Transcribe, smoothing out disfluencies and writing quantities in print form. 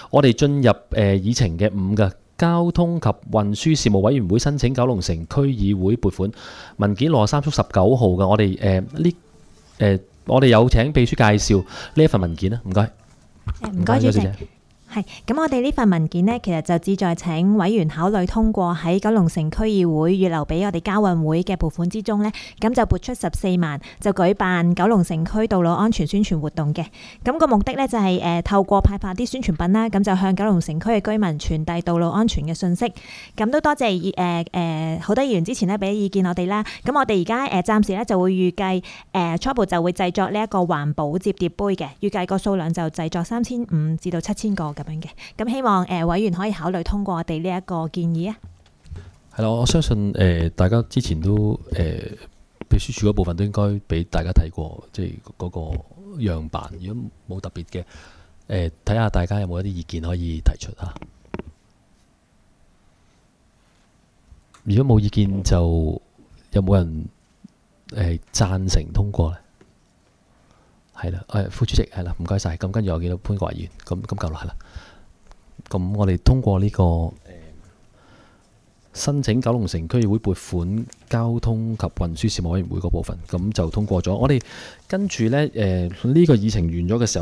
我哋進入議程嘅5嘅交通及運輸事務委員會申請九龍城區議會撥款文件攞3/19號嘅，我哋有請秘書介紹呢一份文件啦，唔該。 唔該，主席。係，咁我哋呢份文件呢，其實就旨在請委員考慮通過喺九龍城區議會預留俾我哋交運會嘅撥款之中呢，咁就撥出14萬，就舉辦九龍城區道路安全宣傳活動嘅。咁個目的呢，就係透過派發啲宣傳品啦，咁就向九龍城區嘅居民傳遞道路安全嘅信息。咁都多謝好多議員之前呢俾意見我哋啦。咁我哋而家暫時呢就會預計初步就會製作呢一個環保摺疊杯嘅，預計個數量就製作3500至到7000個。咁樣嘅，咁希望委員可以考慮通過我哋呢一個建議啊。 係啦，我相信大家之前都秘書處嗰部分都應該俾大家睇過，即係嗰個樣板。如果冇特別嘅，睇下大家有冇一啲意見可以提出嚇。如果冇意見，就有冇人贊成通過咧？係啦，副主席係啦，唔該晒。咁跟住我見到潘國華議員，咁夠啦，係啦。咁我哋通過呢個申請九龍城區議會撥款交通及運輸事務委員會嗰部分，咁就通過咗。我哋跟住呢，呢個議程完咗嘅時候。